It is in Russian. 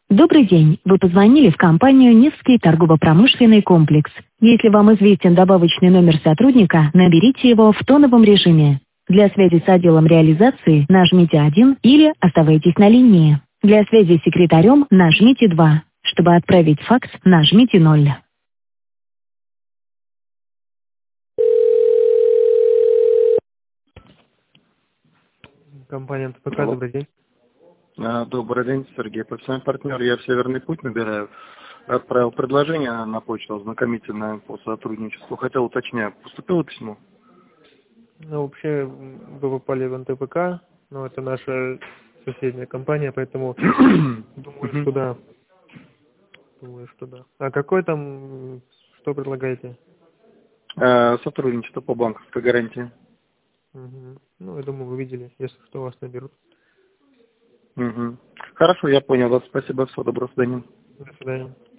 Добрый день. Вы позвонили в компанию «Невский торгово-промышленный комплекс». Если вам известен добавочный номер сотрудника, наберите его в тоновом режиме. Для связи с отделом реализации нажмите 1 или оставайтесь на линии. Для связи с секретарем нажмите 2. Чтобы отправить факс, нажмите 0. Компания НТПК, Алло. добрый день. Добрый день, Сергей. Профессиональный партнер. Я в Северный путь набираю. Отправил предложение на почту ознакомительное по сотрудничеству. Хотел уточнять, поступило письмо? Ну, вообще, вы попали в НТПК, но это наша соседняя компания, поэтому думаю, что да. Думаю, что да. А какой там, что предлагаете? Сотрудничество по банковской гарантии. Мгм. Ну, я думаю, вы видели, если что, вас наберут. Хорошо, я понял вас. Спасибо, всего доброго, до свидания. До свидания.